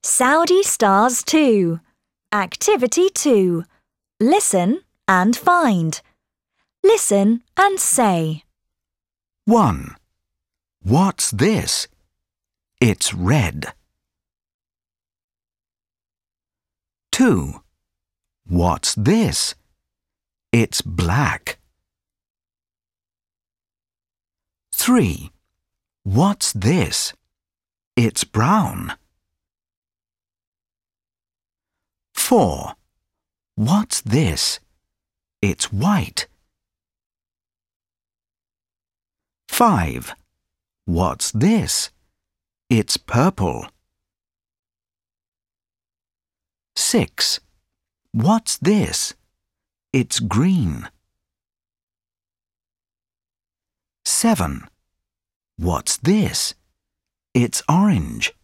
Saudi Stars 2. Activity 2. Listen and find. Listen and say. 1. What's this? It's red. 2. What's this? It's black. 3. What's this? It's brown. 4. What's this? It's white. 5. What's this? It's purple. 6. What's this? It's green. 7. What's this? It's orange.